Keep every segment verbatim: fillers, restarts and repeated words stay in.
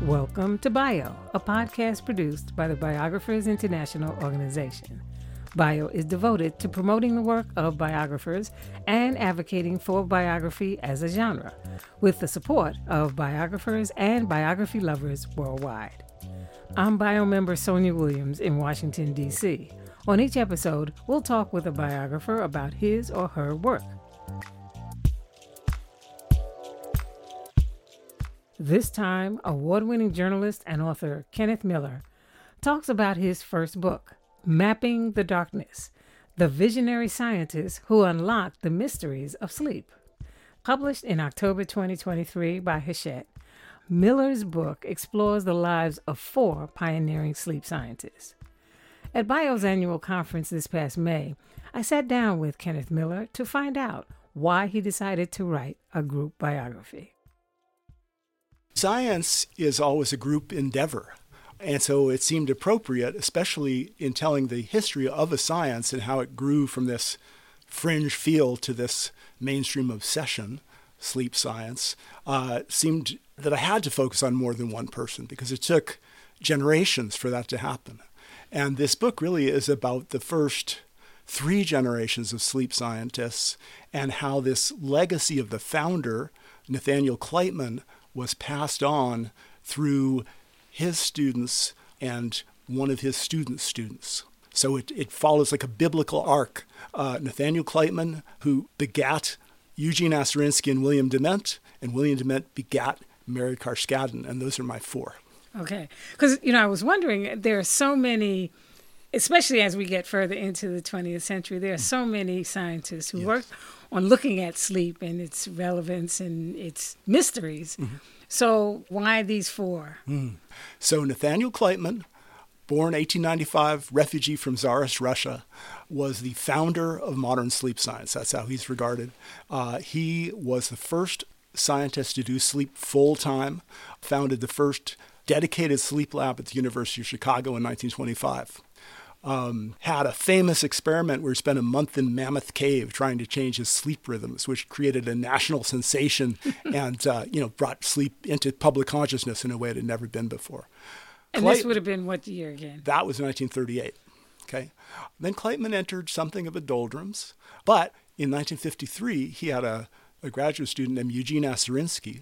Welcome to Bio, a podcast produced by the Biographers International Organization. Bio is devoted to promoting the work of biographers and advocating for biography as a genre, with the support of biographers and biography lovers worldwide. I'm Bio member Sonia Williams in Washington, D C. On each episode, we'll talk with a biographer about his or her work. This time, award-winning journalist and author Kenneth Miller talks about his first book, Mapping the Darkness, the visionary scientist who unlocked the mysteries of sleep. Published in October twenty twenty-three by Hachette, Miller's book explores the lives of four pioneering sleep scientists. At Bio's annual conference this past May, I sat down with Kenneth Miller to find out why he decided to write a group biography. Science is always a group endeavor, and so it seemed appropriate, especially in telling the history of a science and how it grew from this fringe field to this mainstream obsession, sleep science, uh, seemed that I had to focus on more than one person because it took generations for that to happen. And this book really is about the first three generations of sleep scientists and how this legacy of the founder, Nathaniel Kleitman, was passed on through his students and one of his students' students. So it, it follows like a biblical arc. Uh, Nathaniel Kleitman, who begat Eugene Aserinsky and William Dement, and William Dement begat Mary Carskadden, and those are my four. Okay. Because, you know, I was wondering, there are so many, especially as we get further into the twentieth century, there are so many scientists who yes. work on looking at sleep and its relevance and its mysteries. Mm-hmm. So why these four? Mm. So Nathaniel Kleitman, born eighteen ninety-five, refugee from Tsarist Russia, was the founder of modern sleep science. That's how he's regarded. Uh, he was the first scientist to do sleep full-time, founded the first dedicated sleep lab at the University of Chicago in nineteen twenty-five. Um, had a famous experiment where he spent a month in Mammoth Cave trying to change his sleep rhythms, which created a national sensation and, uh, you know, brought sleep into public consciousness in a way it had never been before. And Kleit- this would have been what year again? That was nineteen thirty-eight. Okay. Then Kleitman entered something of a doldrums, but in nineteen fifty-three, he had a, a graduate student named Eugene Aserinsky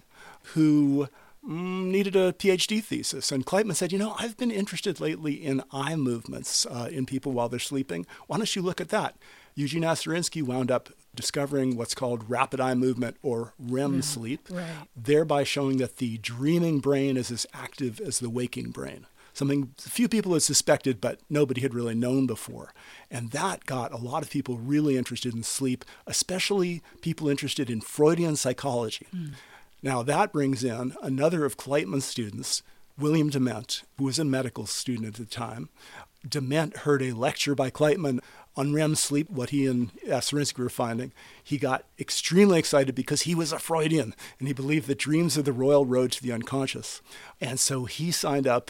who needed a PhD thesis. And Kleitman said, you know, I've been interested lately in eye movements uh, in people while they're sleeping. Why don't you look at that? Eugene Aserinsky wound up discovering what's called rapid eye movement or R E M mm, sleep, right. thereby showing that the dreaming brain is as active as the waking brain. Something few people had suspected, but nobody had really known before. And that got a lot of people really interested in sleep, especially people interested in Freudian psychology. Mm. Now, that brings in another of Kleitman's students, William Dement, who was a medical student at the time. Dement heard a lecture by Kleitman on R E M sleep, what he and Aserinsky were finding. He got extremely excited because he was a Freudian, and he believed that dreams are the royal road to the unconscious. And so he signed up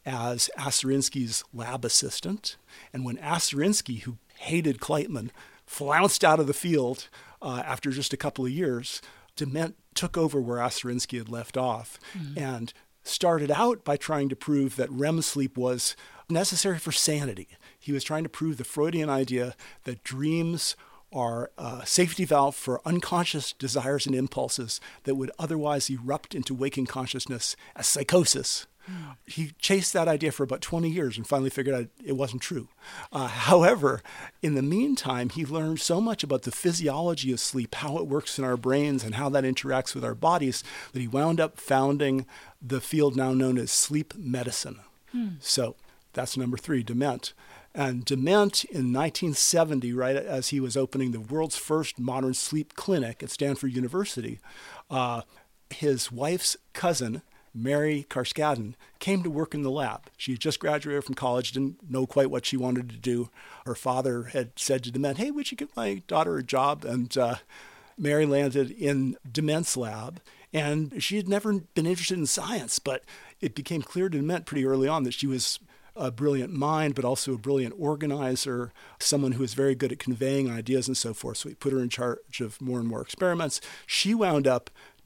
as Aserinsky's lab assistant. And when Aserinsky, who hated Kleitman, flounced out of the field uh, after just a couple of years, Dement took over where Aserinsky had left off mm-hmm. and started out by trying to prove that R E M sleep was necessary for sanity. He was trying to prove the Freudian idea that dreams are a safety valve for unconscious desires and impulses that would otherwise erupt into waking consciousness as psychosis. Mm. He chased that idea for about twenty years and finally figured out it wasn't true. Uh, however, in the meantime, he learned so much about the physiology of sleep, how it works in our brains and how that interacts with our bodies, that he wound up founding the field now known as sleep medicine. Mm. So that's number three, Dement. And Dement in nineteen seventy, right as he was opening the world's first modern sleep clinic at Stanford University, uh, his wife's cousin, Mary Carskadden, came to work in the lab. She had just graduated from college, didn't know quite what she wanted to do. Her father had said to Dement, hey, would you give my daughter a job? And uh, Mary landed in Dement's lab. And she had never been interested in science, but it became clear to Dement pretty early on that she was a brilliant mind, but also a brilliant organizer, someone who was very good at conveying ideas and so forth. So he put her in charge of more and more experiments. She wound up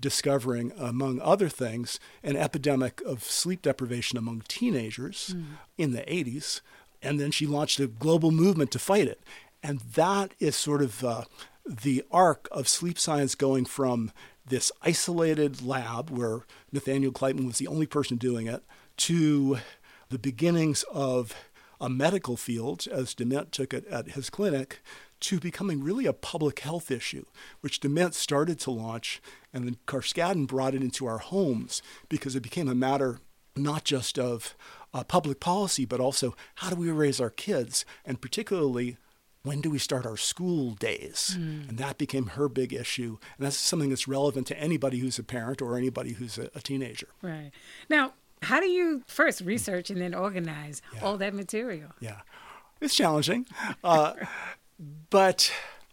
discovering, among other things, an epidemic of sleep deprivation among teenagers mm. in the eighties. And then she launched a global movement to fight it. And that is sort of uh, the arc of sleep science going from this isolated lab where Nathaniel Kleitman was the only person doing it to the beginnings of a medical field, as Dement took it at his clinic, to becoming really a public health issue, which Dement started to launch, and then Carskadden brought it into our homes because it became a matter not just of uh, public policy, but also how do we raise our kids, and particularly when do we start our school days? Mm. And that became her big issue. And that's something that's relevant to anybody who's a parent or anybody who's a, a teenager. Right. Now, how do you first research and then organize yeah. all that material? Yeah, it's challenging. Uh, but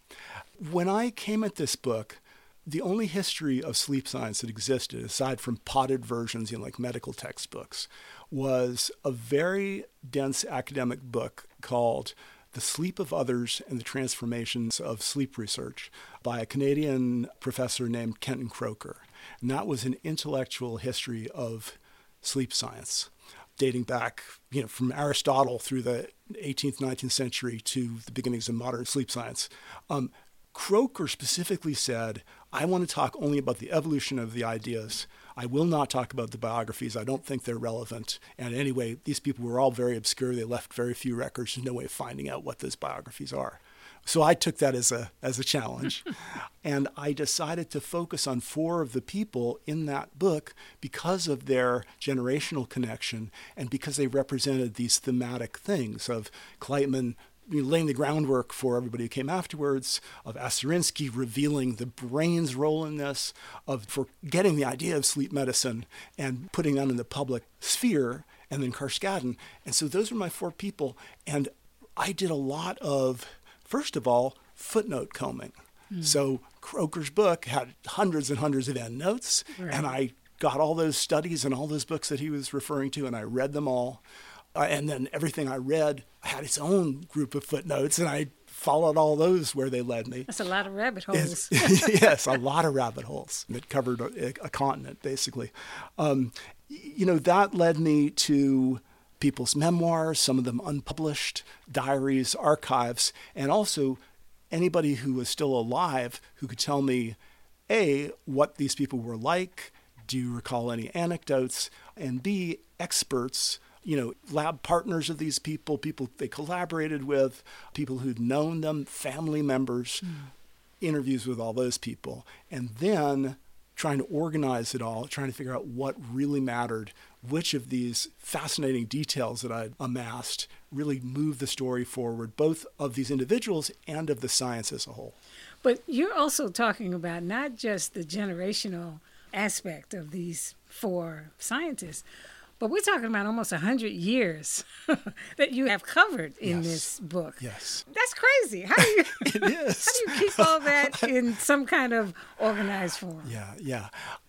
when I came at this book, the only history of sleep science that existed, aside from potted versions in like medical textbooks, was a very dense academic book called The Sleep of Others and the Transformations of Sleep Research by a Canadian professor named Kenton Croker. And that was an intellectual history of sleep science, dating back, you know, from Aristotle through the eighteenth, nineteenth century to the beginnings of modern sleep science. Um, Croker specifically said, I want to talk only about the evolution of the ideas. I will not talk about the biographies. I don't think they're relevant. And anyway, these people were all very obscure. They left very few records. There's no way of finding out what those biographies are. So I took that as a as a challenge. And I decided to focus on four of the people in that book because of their generational connection and because they represented these thematic things of Kleitman laying the groundwork for everybody who came afterwards, of Aserinsky revealing the brain's role in this, of for getting the idea of sleep medicine and putting that in the public sphere, and then Carskadden. And so those were my four people. And I did a lot of, first of all, footnote combing. Mm. So Croker's book had hundreds and hundreds of endnotes, right. and I got all those studies and all those books that he was referring to, and I read them all. Uh, and then everything I read had its own group of footnotes, and I followed all those where they led me. That's a lot of rabbit holes. Yes, a lot of rabbit holes that covered a, a continent, basically. Um, you know, that led me to people's memoirs, some of them unpublished, diaries, archives, and also anybody who was still alive who could tell me, A, what these people were like, do you recall any anecdotes, and B, experts, you know, lab partners of these people, people they collaborated with, people who'd known them, family members, mm. interviews with all those people. And then trying to organize it all, trying to figure out what really mattered, which of these fascinating details that I'd amassed really moved the story forward, both of these individuals and of the science as a whole. But you're also talking about not just the generational aspect of these four scientists, but we're talking about almost one hundred years that you have covered in yes. this book. Yes. That's crazy. How do you, it is. How do you keep all that in some kind of organized form? Yeah, yeah.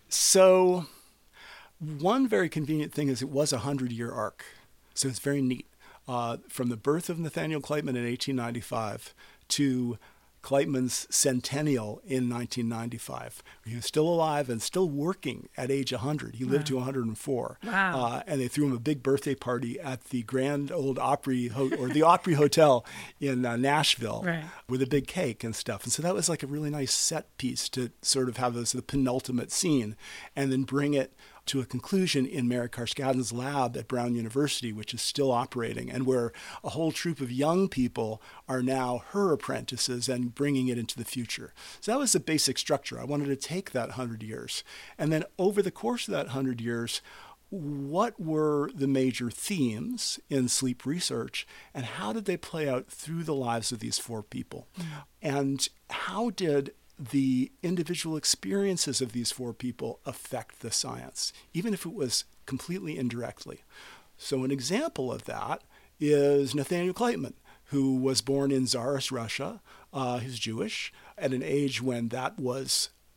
So one very convenient thing is it was a hundred-year arc. So it's very neat. Uh, from the birth of Nathaniel Kleitman in eighteen ninety-five to Kleitman's centennial in nineteen ninety-five. He was still alive and still working at age one hundred. He lived wow. to one hundred four. Wow. Uh, and they threw him a big birthday party at the Grand Old Opry, Ho- or the Opry Hotel in uh, Nashville right. with a big cake and stuff. And so that was like a really nice set piece to sort of have as the penultimate scene and then bring it to a conclusion in Mary Carskadden's lab at Brown University, which is still operating, and where a whole troop of young people are now her apprentices and bringing it into the future. So that was the basic structure. I wanted to take that one hundred years. And then over the course of that one hundred years, what were the major themes in sleep research, and how did they play out through the lives of these four people? Mm. And how did the individual experiences of these four people affect the science, even if it was completely indirectly? So an example of that is Nathaniel Kleitman, who was born in Tsarist Russia. Uh, he's Jewish at an age when that was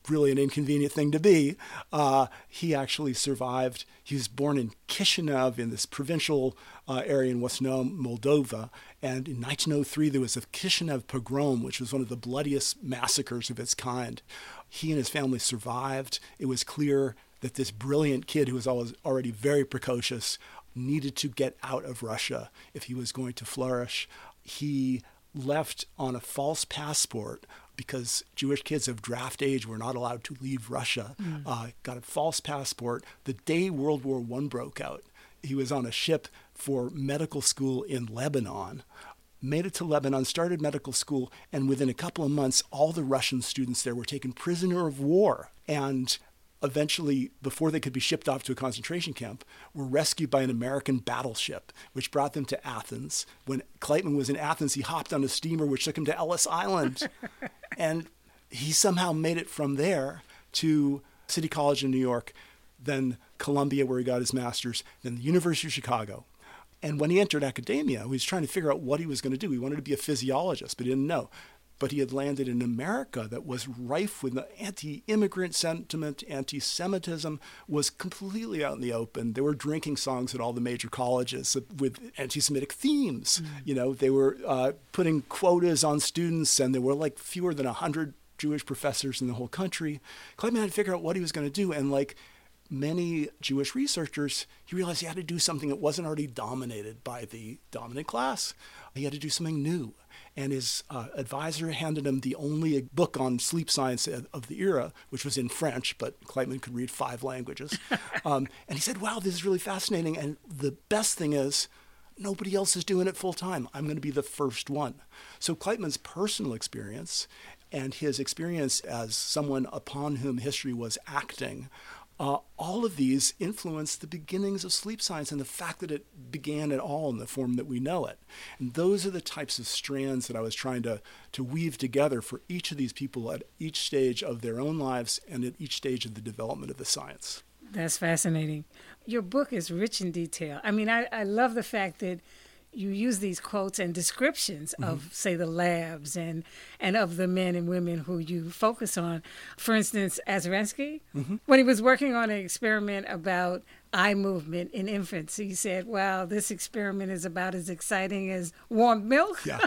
really an inconvenient thing to be. Uh, he actually survived. He was born in Kishinev in this provincial uh, area in what's now Moldova. And in nineteen oh three, there was a Kishinev pogrom, which was one of the bloodiest massacres of its kind. He and his family survived. It was clear that this brilliant kid who was always already very precocious needed to get out of Russia if he was going to flourish. He left on a false passport because Jewish kids of draft age were not allowed to leave Russia. Mm. Uh, got a false passport the day World War One broke out. He was on a ship for medical school in Lebanon, made it to Lebanon, started medical school, and within a couple of months, all the Russian students there were taken prisoner of war. And eventually, before they could be shipped off to a concentration camp, were rescued by an American battleship, which brought them to Athens. When Kleitman was in Athens, he hopped on a steamer, which took him to Ellis Island. And he somehow made it from there to City College in New York, then Columbia, where he got his master's, then the University of Chicago. And when he entered academia, he was trying to figure out what he was going to do. He wanted to be a physiologist, but he didn't know. But he had landed in America that was rife with anti-immigrant sentiment, anti-Semitism, was completely out in the open. There were drinking songs at all the major colleges with anti-Semitic themes. Mm. You know, they were uh, putting quotas on students, and there were like fewer than one hundred Jewish professors in the whole country. Kleitman had to figure out what he was going to do, and like many Jewish researchers, he realized he had to do something that wasn't already dominated by the dominant class. He had to do something new. And his uh, advisor handed him the only book on sleep science of the era, which was in French, but Kleitman could read five languages. um, and he said, wow, this is really fascinating. And the best thing is, nobody else is doing it full time. I'm going to be the first one. So Kleitman's personal experience and his experience as someone upon whom history was acting, Uh, all of these influenced the beginnings of sleep science and the fact that it began at all in the form that we know it. And those are the types of strands that I was trying to, to weave together for each of these people at each stage of their own lives and at each stage of the development of the science. That's fascinating. Your book is rich in detail. I mean, I, I love the fact that you use these quotes and descriptions mm-hmm. of, say, the labs and, and of the men and women who you focus on. For instance, Azarinsky, mm-hmm. when he was working on an experiment about eye movement in infants, he said, wow, this experiment is about as exciting as warm milk. Yeah.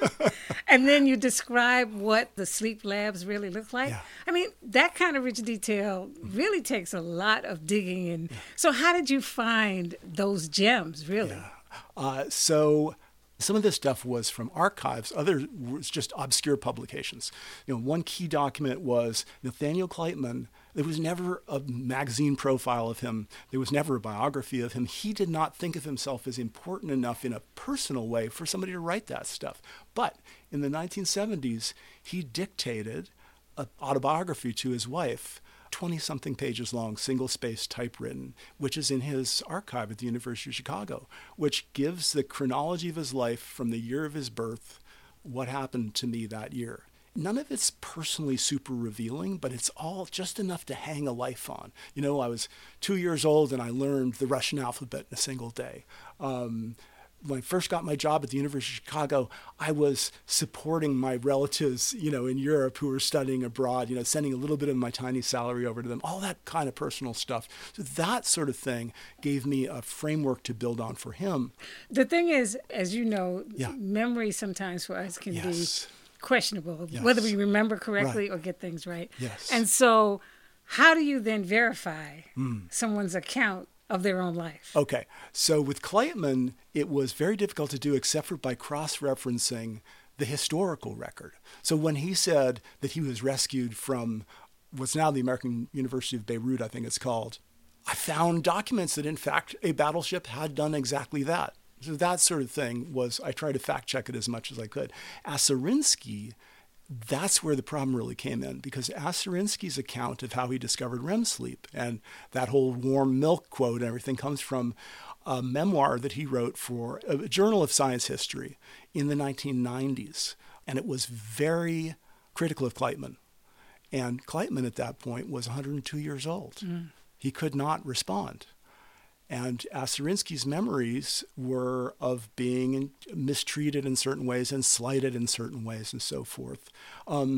And then you describe what the sleep labs really look like. Yeah. I mean, that kind of rich detail really takes a lot of digging in. Yeah. So how did you find those gems, really? Yeah. Uh, so some of this stuff was from archives. Other was just obscure publications. You know, one key document was Nathaniel Kleitman. There was never a magazine profile of him. There was never a biography of him. He did not think of himself as important enough in a personal way for somebody to write that stuff. But in the nineteen seventies, he dictated an autobiography to his wife, twenty-something pages long, single-spaced typewritten, which is in his archive at the University of Chicago, which gives the chronology of his life from the year of his birth, what happened to me that year. None of it's personally super revealing, but it's all just enough to hang a life on. You know, I was two years old and I learned the Russian alphabet in a single day. Um, When I first got my job at the University of Chicago, I was supporting my relatives, you know, in Europe who were studying abroad, you know, sending a little bit of my tiny salary over to them, all that kind of personal stuff. So that sort of thing gave me a framework to build on for him. The thing is, as you know, yeah. memory sometimes for us can yes. be questionable, yes. whether we remember correctly right. or get things right. Yes. And so how do you then verify mm. someone's account of their own life? Okay. So with Kleitman, it was very difficult to do except for by cross-referencing the historical record. So when he said that he was rescued from what's now the American University of Beirut, I think it's called, I found documents that in fact a battleship had done exactly that. So that sort of thing was, I tried to fact check it as much as I could. Azarinsky, that's where the problem really came in, because Azarinsky's account of how he discovered R E M sleep and that whole warm milk quote and everything comes from a memoir that he wrote for a journal of science history in the nineteen nineties. And it was very critical of Kleitman. And Kleitman at that point was one hundred two years old. Mm. He could not respond. And Azarinsky's memories were of being mistreated in certain ways and slighted in certain ways and so forth. Um,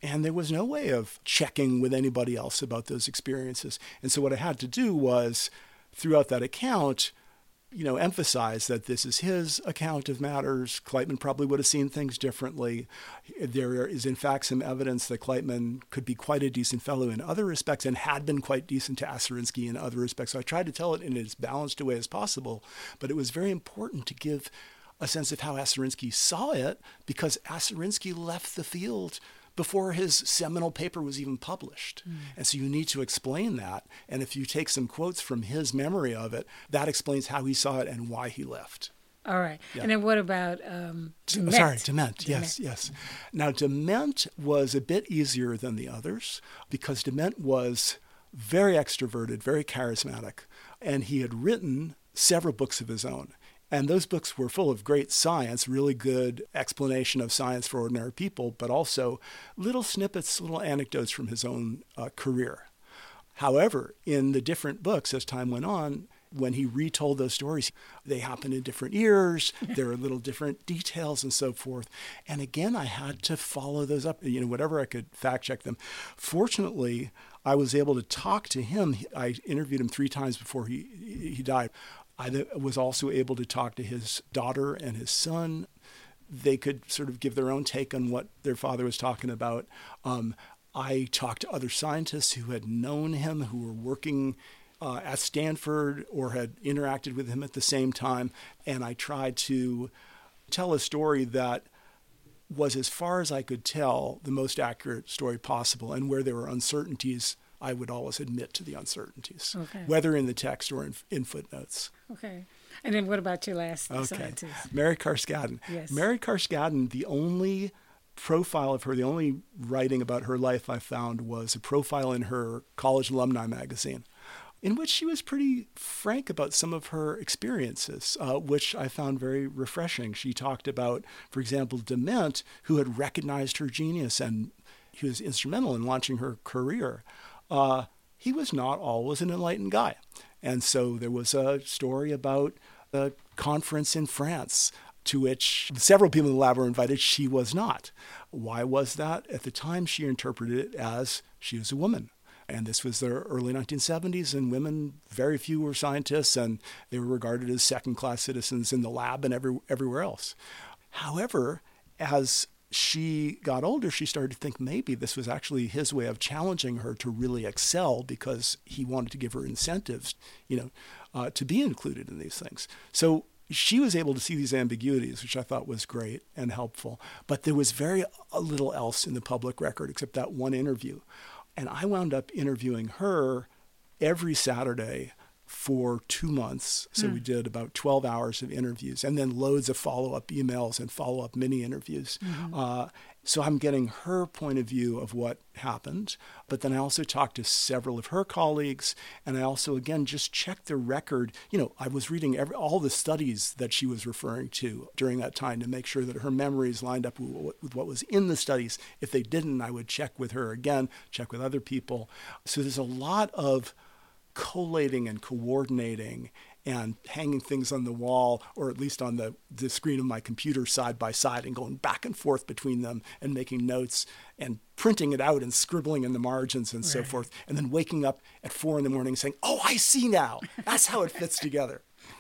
And there was no way of checking with anybody else about those experiences. And so what I had to do was, throughout that account, you know, emphasize that this is his account of matters. Kleitman probably would have seen things differently. There is, in fact, some evidence that Kleitman could be quite a decent fellow in other respects and had been quite decent to Aserinsky in other respects. So I tried to tell it in as balanced a way as possible, but it was very important to give a sense of how Aserinsky saw it, because Aserinsky left the field before his seminal paper was even published. Mm. And so you need to explain that. And if you take some quotes from his memory of it, that explains how he saw it and why he left. All right. Yeah. And then what about um, Dement? Sorry, Dement. Yes, yes. Now, Dement was a bit easier than the others because Dement was very extroverted, very charismatic, and he had written several books of his own. And those books were full of great science, really good explanation of science for ordinary people, but also little snippets, little anecdotes from his own uh, career. However, in the different books, as time went on, when he retold those stories, they happened in different years. There were little different details and so forth. And again, I had to follow those up, you know, whatever I could fact check them. Fortunately, I was able to talk to him. I interviewed him three times before he he died. I was also able to talk to his daughter and his son. They could sort of give their own take on what their father was talking about. Um, I talked to other scientists who had known him, who were working uh, at Stanford or had interacted with him at the same time. And I tried to tell a story that was, as far as I could tell, the most accurate story possible. And where there were uncertainties, I would always admit to the uncertainties, okay. whether in the text or in, in footnotes. Okay. And then what about your last okay. scientist? Mary Carskadden. Yes. Mary Carskadden, the only profile of her, the only writing about her life I found was a profile in her college alumni magazine, in which she was pretty frank about some of her experiences, uh, which I found very refreshing. She talked about, for example, Dement, who had recognized her genius, and he was instrumental in launching her career. Uh, he was not always an enlightened guy. And so there was a story about a conference in France to which several people in the lab were invited. She was not. Why was that? At the time, she interpreted it as she was a woman. And this was the early nineteen seventies, and women, very few were scientists, and they were regarded as second-class citizens in the lab and every, everywhere else. However, as she got older, she started to think maybe this was actually his way of challenging her to really excel, because he wanted to give her incentives, you know, uh, to be included in these things. So she was able to see these ambiguities, which I thought was great and helpful. But there was very little else in the public record except that one interview. And I wound up interviewing her every Saturday for two months. So mm. we did about twelve hours of interviews, and then loads of follow-up emails and follow-up mini interviews. Mm-hmm. Uh, so I'm getting her point of view of what happened. But then I also talked to several of her colleagues, and I also, again, just checked the record. You know, I was reading every, all the studies that she was referring to during that time to make sure that her memories lined up with, with what was in the studies. If they didn't, I would check with her again, check with other people. So there's a lot of collating and coordinating and hanging things on the wall, or at least on the, the screen of my computer side by side, and going back and forth between them and making notes and printing it out and scribbling in the margins and right. so forth. And then waking up at four in the morning saying, oh, I see now. That's how it fits together.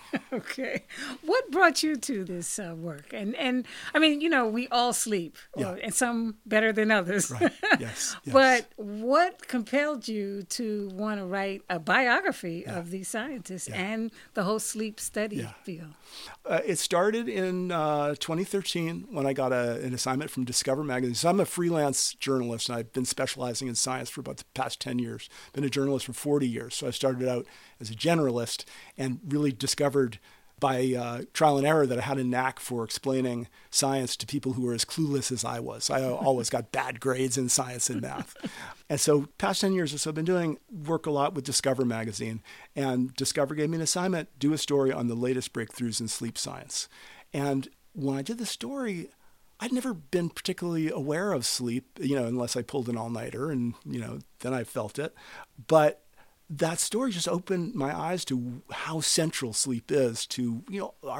Okay. What brought you to this uh, work? And, and I mean, you know, we all sleep, yeah. or, and some better than others. Right. Yes. yes. But what compelled you to want to write a biography yeah. of these scientists yeah. and the whole sleep study yeah. field? Uh, it started in uh, twenty thirteen when I got a, an assignment from Discover Magazine. So I'm a freelance journalist, and I've been specializing in science for about the past ten years. Been a journalist for forty years. So I started out as a generalist and really discovered by uh, trial and error that I had a knack for explaining science to people who were as clueless as I was. I always got bad grades in science and math. And so past ten years or so, I've been doing work a lot with Discover Magazine. And Discover gave me an assignment, do a story on the latest breakthroughs in sleep science. And when I did the story, I'd never been particularly aware of sleep, you know, unless I pulled an all-nighter, and, you know, then I felt it. But that story just opened my eyes to how central sleep is to, you know, our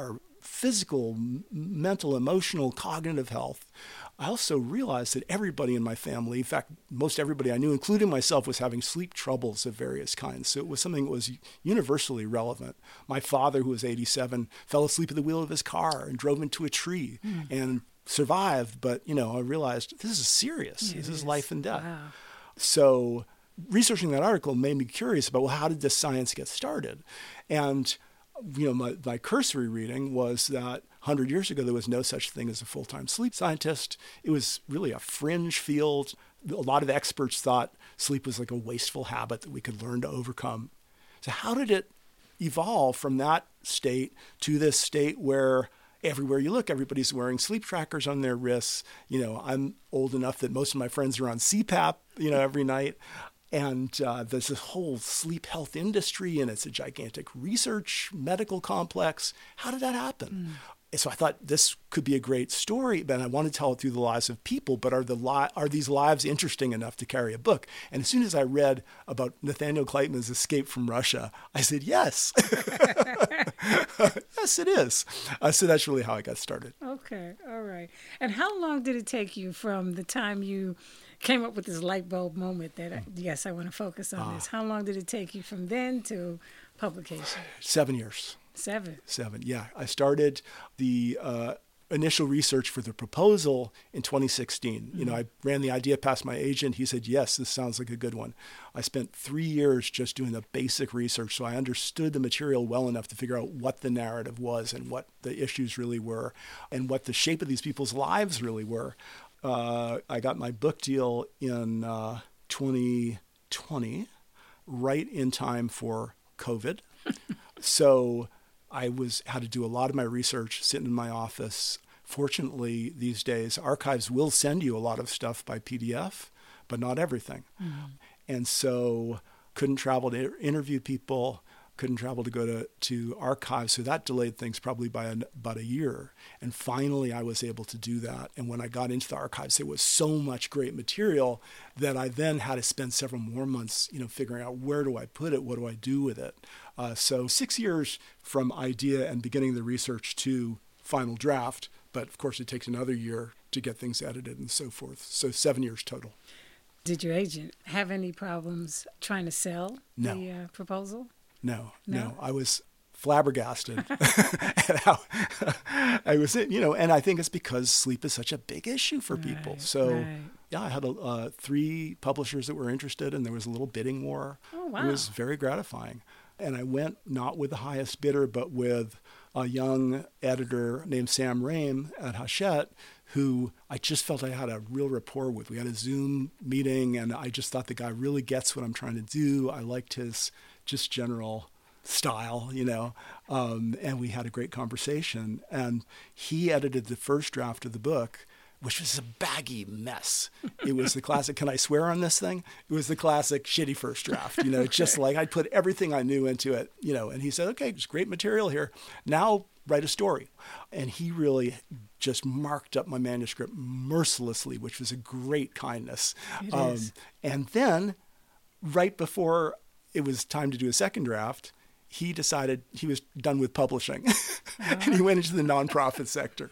physical, m- mental, emotional, cognitive health, I also realized that everybody in my family, in fact, most everybody I knew, including myself, was having sleep troubles of various kinds. So it was something that was universally relevant. My father, who was eighty-seven, fell asleep at the wheel of his car and drove into a tree mm. and survived. But, you know, I realized this is serious. It this is. is life and death. Wow. So researching that article made me curious about, well, how did this science get started? And, you know, my, my cursory reading was that one hundred years ago, there was no such thing as a full-time sleep scientist. It was really a fringe field. A lot of experts thought sleep was like a wasteful habit that we could learn to overcome. So how did it evolve from that state to this state where everywhere you look, everybody's wearing sleep trackers on their wrists? You know, I'm old enough that most of my friends are on C PAP, you know, every night. And uh, there's this whole sleep health industry, and it's a gigantic research medical complex. How did that happen? Mm. So I thought this could be a great story, but I want to tell it through the lives of people. But are the li- are these lives interesting enough to carry a book? And as soon as I read about Nathaniel Kleitman's escape from Russia, I said, yes. Yes, it is. Uh, so that's really how I got started. Okay. All right. And how long did it take you from the time you came up with this light bulb moment that, I, yes, I want to focus on uh, this? How long did it take you from then to publication? Seven years. Seven. Seven, yeah. I started the uh, initial research for the proposal in twenty sixteen. Mm-hmm. You know, I ran the idea past my agent. He said, yes, this sounds like a good one. I spent three years just doing the basic research, so I understood the material well enough to figure out what the narrative was and what the issues really were and what the shape of these people's lives really were. Uh, I got my book deal in uh, twenty twenty, right in time for COVID. So I was had to do a lot of my research sitting in my office. Fortunately, these days, archives will send you a lot of stuff by P D F, but not everything. Mm-hmm. And so couldn't travel to interview people, couldn't travel to go to, to archives. So that delayed things probably by an, about a year. And finally, I was able to do that. And when I got into the archives, there was so much great material that I then had to spend several more months, you know, figuring out where do I put it? What do I do with it? Uh, so six years from idea and beginning the research to final draft. But of course, it takes another year to get things edited and so forth. So seven years total. Did your agent have any problems trying to sell no. the uh, proposal? No, no, no. I was flabbergasted at how I was, you know, and I think it's because sleep is such a big issue for right, people. So, right. yeah, I had a, uh, three publishers that were interested, and there was a little bidding war. Oh, wow. It was very gratifying. And I went not with the highest bidder, but with a young editor named Sam Rame at Hachette, who I just felt I had a real rapport with. We had a Zoom meeting, and I just thought the guy really gets what I'm trying to do. I liked his just general style, you know, um, and we had a great conversation. And he edited the first draft of the book, which was a baggy mess. It was the classic, can I swear on this thing? It was the classic shitty first draft, you know, okay. Just like I'd put everything I knew into it, you know, and he said, okay, it's great material here. Now write a story. And he really just marked up my manuscript mercilessly, which was a great kindness. It um, is. And then right before it was time to do a second draft, he decided he was done with publishing uh-huh. and he went into the nonprofit sector.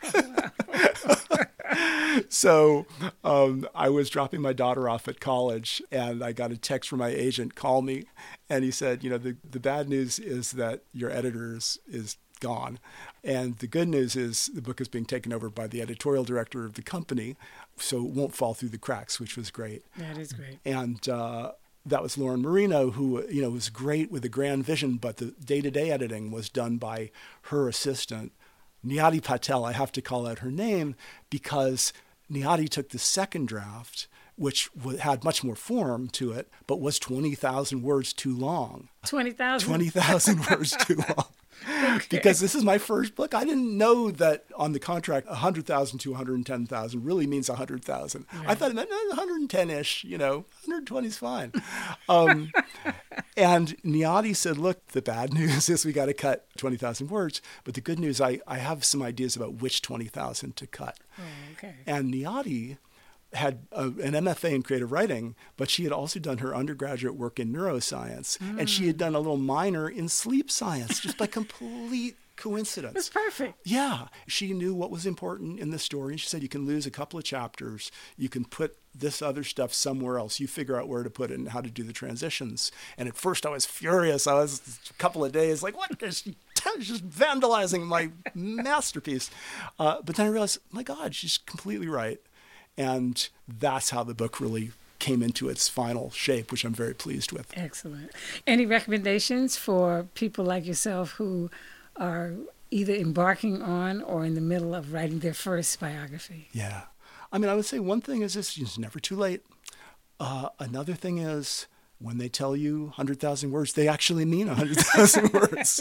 So um, I was dropping my daughter off at college, and I got a text from my agent, call me, and he said, you know, the, the bad news is that your editor is, is gone. And the good news is the book is being taken over by the editorial director of the company, so it won't fall through the cracks, which was great. That is great. And uh, that was Lauren Marino, who, you know, was great with a grand vision, but the day-to-day editing was done by her assistant, Niyati Patel. I have to call out her name because Niyati took the second draft, which had much more form to it, but was twenty thousand words too long. twenty thousand? twenty thousand words too long. Okay. Because this is my first book. I didn't know that on the contract, one hundred thousand to one hundred ten thousand really means one hundred thousand. Right. I thought it meant one hundred ten-ish, you know, one hundred twenty is fine. um, and Niyati said, look, the bad news is we got to cut twenty thousand words. But the good news, I, I have some ideas about which twenty thousand to cut. Oh, okay. And Niyati had a, an M F A in creative writing, but she had also done her undergraduate work in neuroscience. Mm. And she had done a little minor in sleep science, just by complete coincidence. It's perfect. Yeah. She knew what was important in the story. And she said, you can lose a couple of chapters. You can put this other stuff somewhere else. You figure out where to put it and how to do the transitions. And at first I was furious. I was a couple of days like, what is she just vandalizing my masterpiece? Uh, but then I realized, my God, she's completely right. And that's how the book really came into its final shape, which I'm very pleased with. Excellent. Any recommendations for people like yourself who are either embarking on or in the middle of writing their first biography? Yeah. I mean, I would say one thing is this, it's never too late. Uh, another thing is when they tell you one hundred thousand words, they actually mean one hundred thousand words.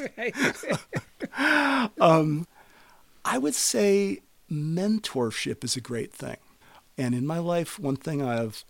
um, I would say mentorship is a great thing. And in my life, one thing I've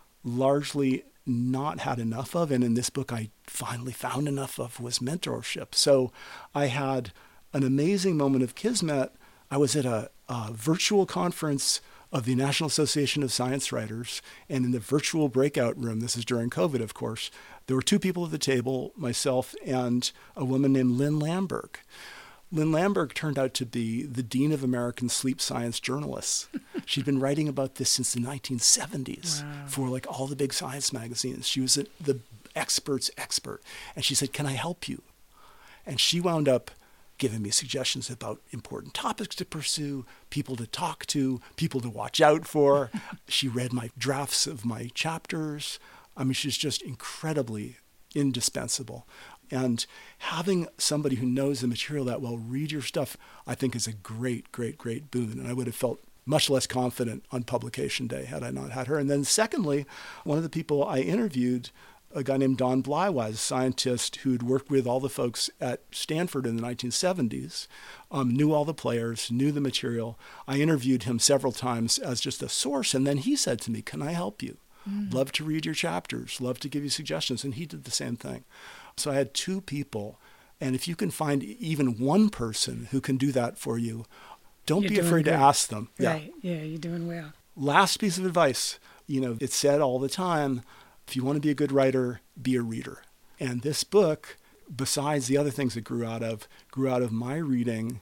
largely not had enough of, and in this book I finally found enough of, was mentorship. So I had an amazing moment of kismet. I was at a, a virtual conference of the National Association of Science Writers, and in the virtual breakout room, this is during COVID, of course, there were two people at the table, myself and a woman named Lynn Lamberg. Lynn Lamberg turned out to be the Dean of American Sleep Science Journalists. She'd been writing about this since the nineteen seventies wow. for like all the big science magazines. She was a, the expert's expert. And she said, can I help you? And she wound up giving me suggestions about important topics to pursue, people to talk to, people to watch out for. She read my drafts of my chapters. I mean, she's just incredibly indispensable. And having somebody who knows the material that well read your stuff, I think is a great, great, great boon. And I would have felt much less confident on publication day had I not had her. And then secondly, one of the people I interviewed, a guy named Don Bleiweiss, a scientist who'd worked with all the folks at Stanford in the nineteen seventies, um, knew all the players, knew the material. I interviewed him several times as just a source. And then he said to me, can I help you? Mm. Love to read your chapters, love to give you suggestions. And he did the same thing. So I had two people, and if you can find even one person who can do that for you, don't You're be afraid good. to ask them. Right. Yeah. yeah, you're doing well. Last piece of advice, you know, it's said all the time, if you want to be a good writer, be a reader. And this book, besides the other things it grew out of, grew out of my reading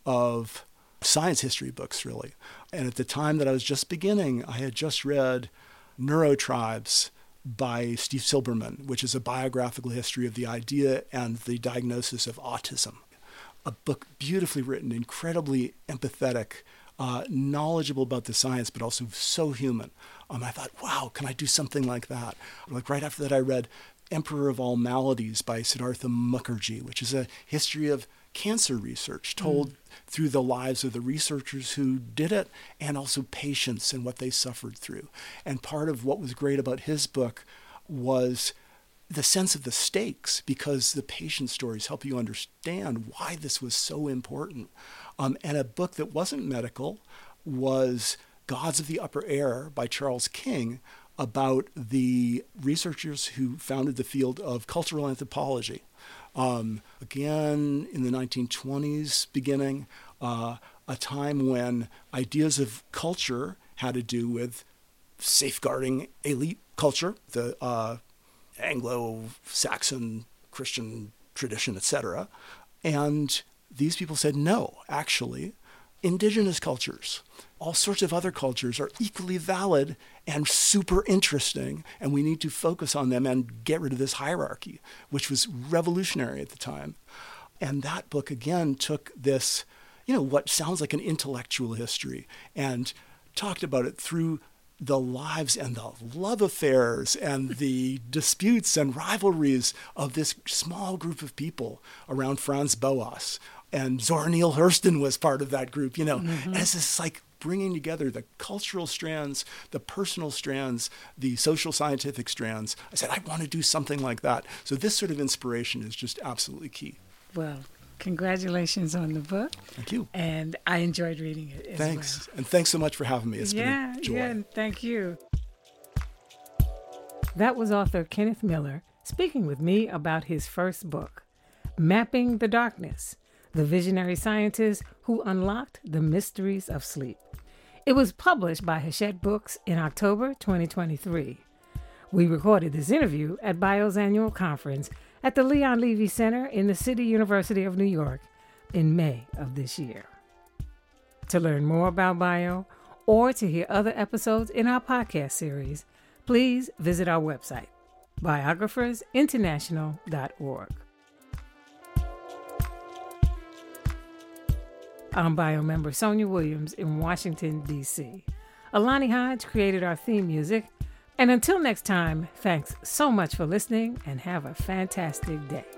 of science history books, really. And at the time that I was just beginning, I had just read Neurotribes by Steve Silberman, which is a biographical history of the idea and the diagnosis of autism. A book beautifully written, incredibly empathetic, uh, knowledgeable about the science, but also so human. Um, I thought, wow, can I do something like that? Like right after that, I read Emperor of All Maladies by Siddhartha Mukherjee, which is a history of cancer research told mm. through the lives of the researchers who did it and also patients and what they suffered through. And part of what was great about his book was the sense of the stakes, because the patient stories help you understand why this was so important. Um, and a book that wasn't medical was Gods of the Upper Air by Charles King, about the researchers who founded the field of cultural anthropology. Um, again, in the nineteen twenties beginning, uh, a time when ideas of culture had to do with safeguarding elite culture, the uh, Anglo-Saxon Christian tradition, et cetera. And these people said, no, actually, indigenous cultures, all sorts of other cultures are equally valid and super interesting, and we need to focus on them and get rid of this hierarchy, which was revolutionary at the time. And that book, again, took this, you know, what sounds like an intellectual history and talked about it through the lives and the love affairs and the disputes and rivalries of this small group of people around Franz Boas. And Zora Neale Hurston was part of that group, you know. Mm-hmm. And it's this like bringing together the cultural strands, the personal strands, the social scientific strands. I said, I want to do something like that. So this sort of inspiration is just absolutely key. Well, congratulations on the book. Thank you. And I enjoyed reading it as Thanks. well. And thanks so much for having me. It's yeah, been a joy. Yeah, thank you. That was author Kenneth Miller speaking with me about his first book, Mapping the Darkness, the visionary scientist who unlocked the mysteries of sleep. It was published by Hachette Books in October twenty twenty-three. We recorded this interview at BIO's annual conference at the Leon Levy Center in the City University of New York, in May of this year. To learn more about Bio or to hear other episodes in our podcast series, please visit our website, biographers international dot org. I'm Bio member Sonia Williams in Washington, D C Alani Hodge created our theme music. And until next time, thanks so much for listening and have a fantastic day.